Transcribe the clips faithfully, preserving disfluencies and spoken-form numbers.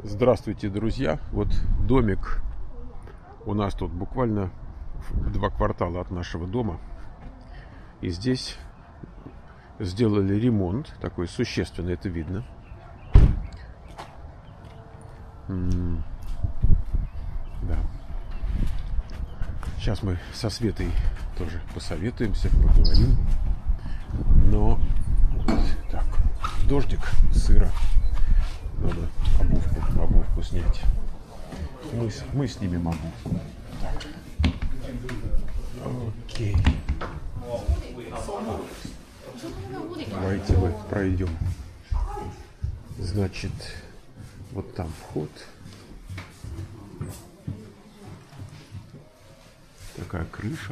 Здравствуйте, друзья! Вот домик у нас тут буквально два квартала от нашего дома. И здесь сделали ремонт, такой существенный, это видно. М-м- да. Сейчас мы со Светой тоже посоветуемся, поговорим. Но вот так, дождик, сыро. Надо обувку, обувку снять. Мы, мы снимем обувку. Так. Окей. Давайте мы пройдем. Значит, вот там вход. Такая крыша.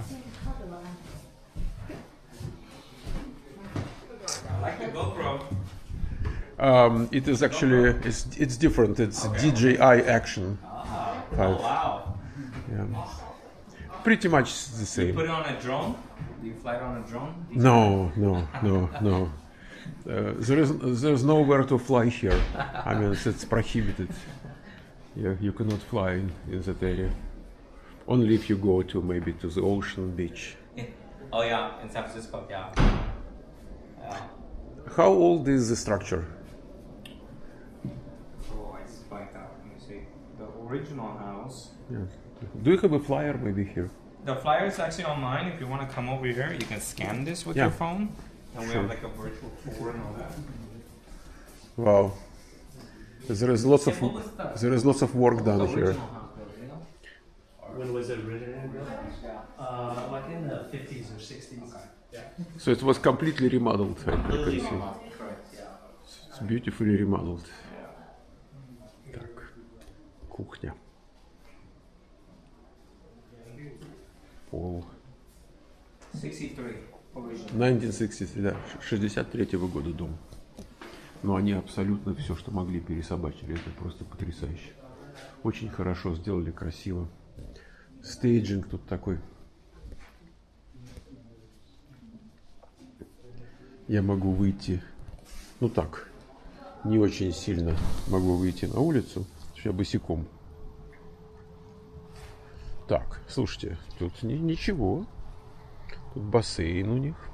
Um, it is actually it's it's different. It's D J I Action. Oh wow! Yeah, pretty much the same. You put it on a drone? Do you fly it on a drone? No, no, no, no. Uh, there is there's nowhere to fly here. I mean, it's, it's prohibited. Yeah, you cannot fly in, in that area. Only if you go to maybe to the ocean beach. Oh yeah, in San Francisco, yeah. Yeah. How old is the structure? Oh, I spiked out. Let me see. The original house. Yeah. Do you have a flyer maybe here? The flyer is actually online. If you want to come over here, you can scan this with Yeah. your phone. And we Sure. have like a virtual tour and all that. Wow. There is lots of Yeah, what was the- there is lots of work The done here. original house built, you know? When was it originally built? Uh, like in the fifties or sixties. Yeah. So it was completely remodeled. I can Completely see. remodeled, correct, yeah. It's beautifully remodeled. Так, кухня. Пол. sixty-three original. тысяча девятьсот шестьдесят три, да, шестьдесят третьего года дом. Но они абсолютно все, что могли, пересобачили. Это просто потрясающе. Очень хорошо сделали, красиво. Стейджинг тут такой. Я могу выйти, ну так, не очень сильно могу выйти на улицу, я босиком. Так, слушайте, тут ни- ничего. Тут бассейн у них.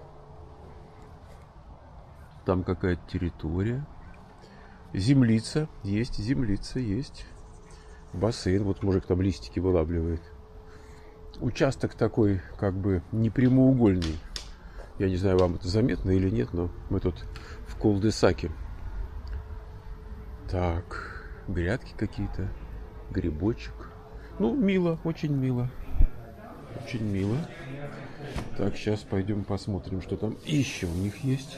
Там какая-то территория. Землица есть, землица есть. Бассейн, вот мужик там листики вылавливает. Участок такой, как бы, не прямоугольный. Я не знаю, вам это заметно или нет, но мы тут в кул-де-саке. Так, грядки какие-то, грибочек. Ну, мило, очень мило. Очень мило. Так, сейчас пойдем посмотрим, что там еще у них есть.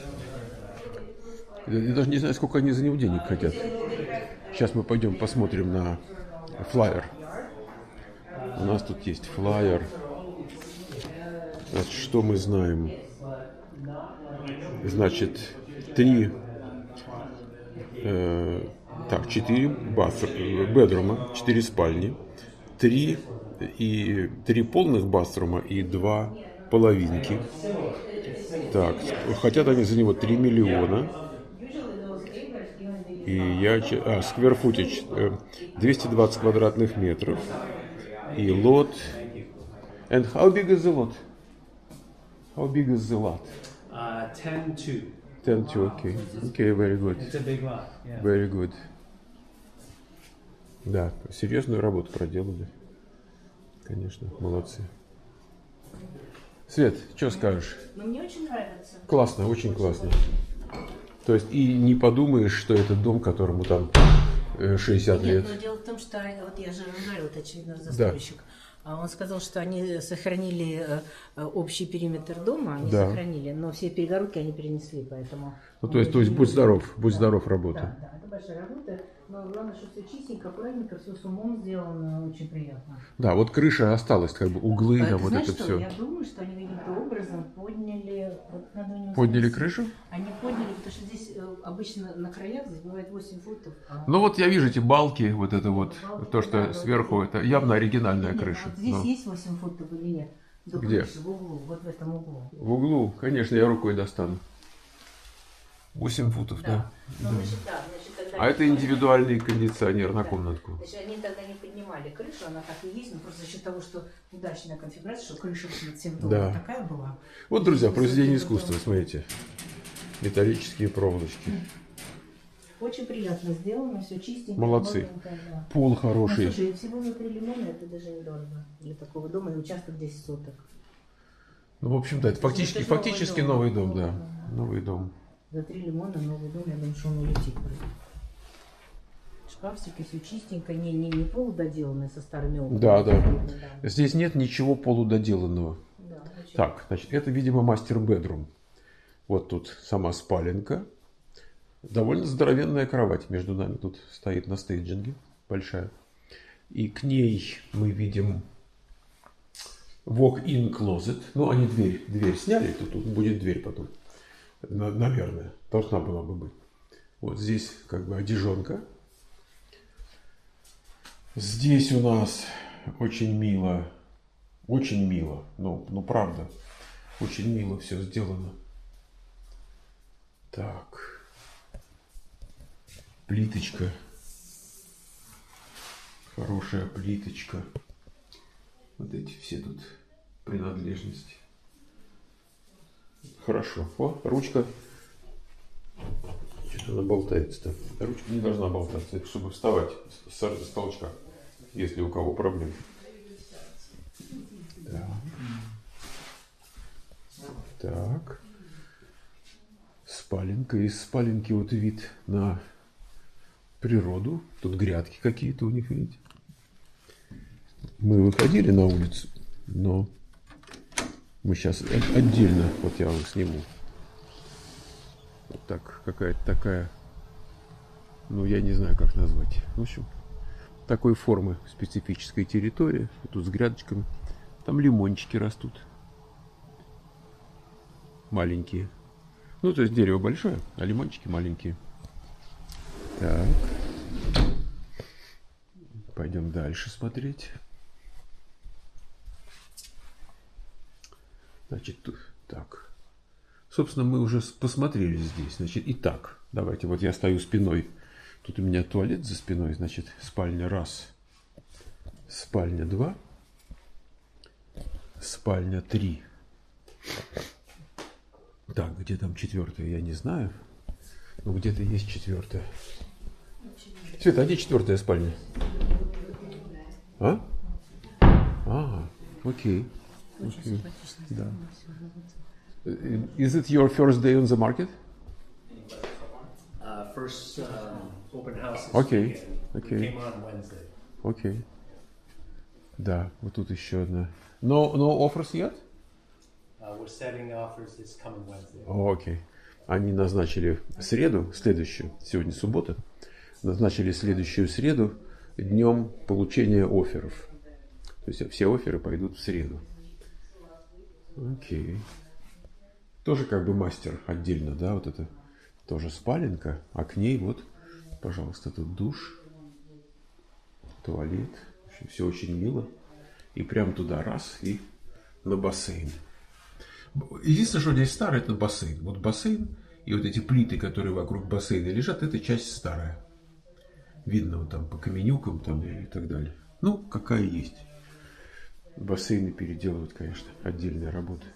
Я даже не знаю, сколько они за него денег хотят. Сейчас мы пойдем посмотрим на флаер. У нас тут есть флаер. Значит, что мы знаем? Значит, три, э, так, четыре бедрума, четыре спальни, три и три полных баструма и два половинки. Так, хотят они за него три миллиона. И я, а, square footage, двести двадцать квадратных метров. И лот. And how big is the lot? How big is the lot? Uh, ten two. ten two, okay. Okay, very good. It's a big lot, yeah. Very good. Да, серьезную работу проделали. Конечно, молодцы. Свет, что скажешь? Но мне очень нравится. Классно, очень классно. То есть и не подумаешь, что это дом, которому там э, шестьдесят лет. Нет, но дело в том, что вот я же говорила, это очевидно застройщик. А он сказал, что они сохранили э, общий периметр дома, они Да. сохранили, но все перегородки они перенесли, поэтому. Ну, то есть, то есть будь здоров, будь здоров, работа. Да, да, это большая работа, но главное, что все чистенько, аккуратненько, все с умом сделано, очень приятно. Да, вот крыша осталась, как бы углы, А там ты вот знаешь это что? все. Я думаю, что они каким-то образом подняли. Вот надо у него Подняли спросить. крышу? Они подняли, потому что здесь э, обычно на краях здесь бывает восемь футов. А... Ну вот я вижу эти балки, вот это вот, Балки, то, да, что да, сверху, вот это явно оригинальная Нет, крыша. Вот здесь Но есть восемь футов или нет? До Где? крыши, в углу, вот в этом углу. в углу, конечно, я рукой достану. восемь футов, да. Ну, значит, да, значит, А это индивидуальный кондиционер на комнатку. Значит, они тогда не поднимали крышу, она так и есть, но просто за счет того, что удачная конфигурация, что крыша над всем домом Да. такая была. Вот, друзья, произведение искусства, смотрите. Металлические проволочки. Очень приятно сделано, все чистенько. Молодцы. новенькое, да. Пол Ну, хороший. слушай, всего за три лимона это даже недорого для такого дома, и участок десять соток. Ну, в общем-то, это фактически, Это же фактически новый новый дом. дом, да. Новый дом. За три лимона новый дом, я думаю, что он улетит. Шкафчики, все чистенько, не, не, не полудоделанные со старыми окнами. Да, да. да. Здесь нет ничего полудоделанного. Да, очень Так, значит, это, видимо, мастер-бедрум. Вот тут сама спаленка. Довольно здоровенная кровать между нами тут стоит на стейджинге. Большая. И к ней мы видим walk-in closet. Ну, они дверь, дверь сняли, тут, тут будет дверь потом. На- Наверное, должна была бы быть. Вот здесь как бы одежонка. Здесь у нас очень мило. Очень мило. Ну, ну правда. Очень мило все сделано. Так. Плиточка. Хорошая плиточка. Вот эти все тут принадлежности. Хорошо. О, ручка. Что-то она болтается-то. Ручка не должна болтаться, это чтобы вставать с, с толчка, если у кого проблемы. Так. Так. Спаленка. Из спаленки вот вид на природу. Тут грядки какие-то у них, видите. Мы выходили на улицу, но мы сейчас отдельно, вот я вам сниму. Вот так, какая-то такая, ну я не знаю, как назвать. В общем, такой формы специфической территории. Тут с грядочками. Там лимончики растут. Маленькие. Ну, то есть дерево большое, а лимончики маленькие. Так. Пойдем дальше смотреть. Значит, тут, так. Собственно, мы уже посмотрели здесь. Значит, итак, давайте, вот я стою спиной. Тут у меня туалет за спиной. Значит, спальня раз. Спальня два. Спальня три. Так, где там четвертая, я не знаю. Ну, где-то есть четвертая. Света, а где четвертая спальня? А? А, окей. Очень окей. симпатично. Да. Is it your first day on the market? Uh, first um, open house this Okay, weekend. okay. We came on Wednesday. Окей. Да, вот тут еще одна. No, no offers yet? Uh, we're setting offers this coming Wednesday. О, окей. Они назначили среду, следующую, сегодня суббота, назначили следующую среду днем получения офферов. То есть все офферы пойдут в среду. Окей. Тоже как бы мастер отдельно, да, вот это тоже спаленка, а к ней вот, пожалуйста, тут душ, туалет, все очень мило. И прям туда раз и на бассейн. Единственное, что здесь старое, это бассейн. Вот бассейн и вот эти плиты, которые вокруг бассейна лежат, это часть старая. Видно вот там по каменюкам там и так далее. Ну, какая есть. Бассейны переделывают, конечно, отдельная работа.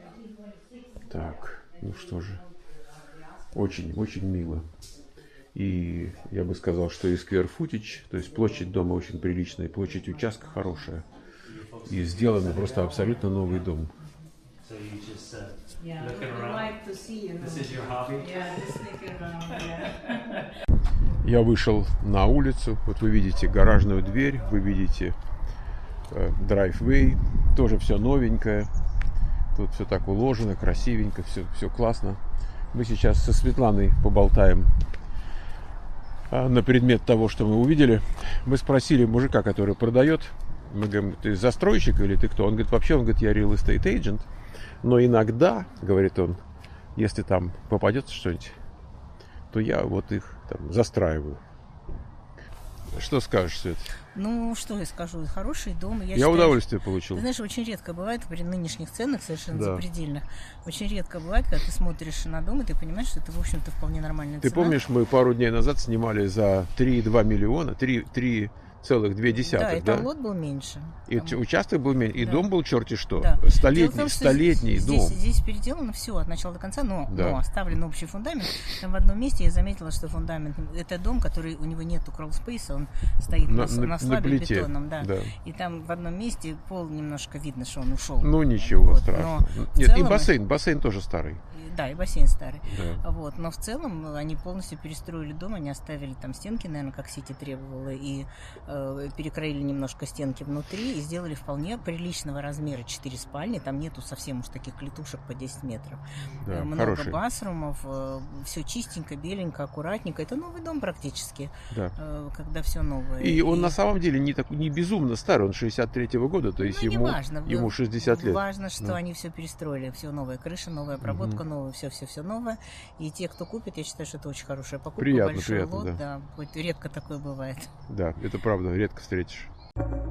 Так, ну что же. Очень, очень мило. И я бы сказал, что и square footage, то есть площадь дома очень приличная, площадь участка хорошая. И сделан просто абсолютно новый дом. So you just uh, Yeah, looking we around. like to see, you know. This is your hobby. Yeah, just looking around, yeah. Я вышел на улицу, вот вы видите гаражную дверь, вы видите э, драйввей, тоже все новенькое. Тут все так уложено, красивенько, все, все классно. Мы сейчас со Светланой поболтаем э, на предмет того, что мы увидели. Мы спросили мужика, который продает. Мы говорим, ты застройщик или ты кто? Он говорит, вообще, он говорит, я real estate agent. Но иногда, говорит он, если там попадется что-нибудь, то я вот их там застраиваю. Что скажешь, Свет? Ну, что я скажу, хороший дом. Я, Я считаю, удовольствие получил. Ты знаешь, очень редко бывает при нынешних ценах, совершенно Да. запредельных, очень редко бывает, когда ты смотришь на дом, и ты понимаешь, что это, в общем-то, вполне нормальная Ты цена. помнишь, мы пару дней назад снимали за три и два миллиона, три целых две Да, десятых, и да? там лот был меньше. И Там- ч- участок был меньше, и Да. дом был черти что. Да. Дело в Столетний, том, что столетний здесь, дом. Здесь переделано все от начала до конца, но, Да. но оставлен общий фундамент. Там в одном месте я заметила, что фундамент, это дом, который у него нету crawl-space, он стоит На- на, на- на слабе на плите, бетоном, да. да. И там в одном месте пол немножко видно, что он ушел. Ну ничего Вот, страшного. но в Нет, и целом- бассейн, бассейн тоже старый. Да, и бассейн старый. Да. Вот. Но в целом они полностью перестроили дом, они оставили там стенки, наверное, как Сити требовала, и э, перекроили немножко стенки внутри и сделали вполне приличного размера четыре спальни. Там нету совсем уж таких клетушек по десять метров. Да, Э, Много хороший. басрумов, э, все чистенько, беленько, аккуратненько. Это новый дом практически, Да. э, когда все новое. И он на самом деле не, так, не безумно старый, он шестьдесят третьего года, то есть Ну, не ему, важно. ему шестьдесят лет. Важно, что Да. они все перестроили, все новая крыша, новая проводка, новое, все-все-все новое. И те, кто купит, я считаю, что это очень хорошая покупка, Приятно, большой приятно, лот, да. да. Хоть редко такое бывает. Да, это правда, редко встретишь.